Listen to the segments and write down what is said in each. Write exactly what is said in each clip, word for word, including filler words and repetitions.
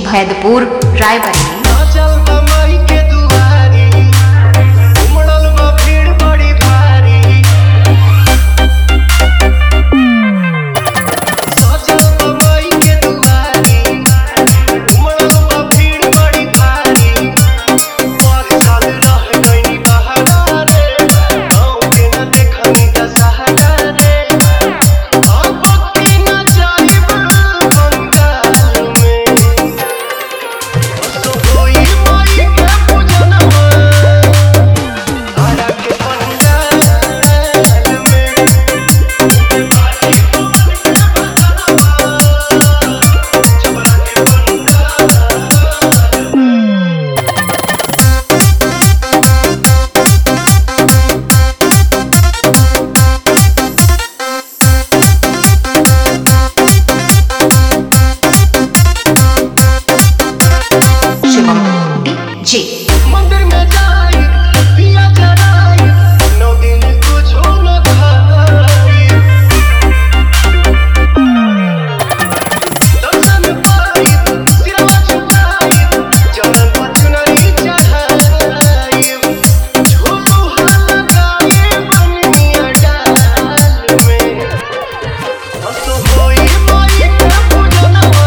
भैदपुर रायबरेली। जी मंदिर में जाई दिया जलाई नौ दिन कुछ न खाई दर्शन पाई सिरवा झुकाई चरण पर चुनरी चढ़ाई झूलू लगाए बनिया डाल में हंसो होई माई के पूजनवा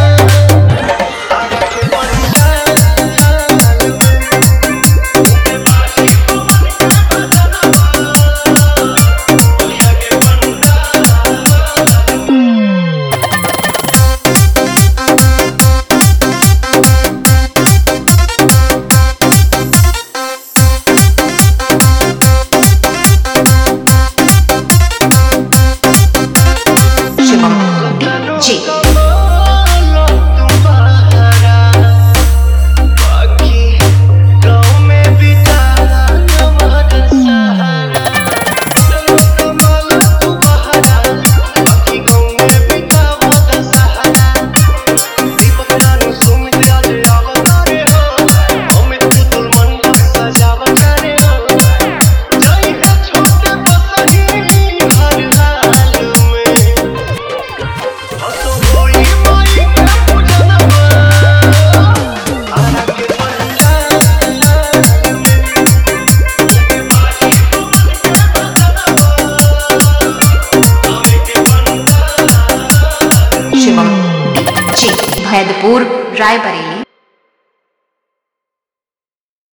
जी भैदपुर रायबरेली।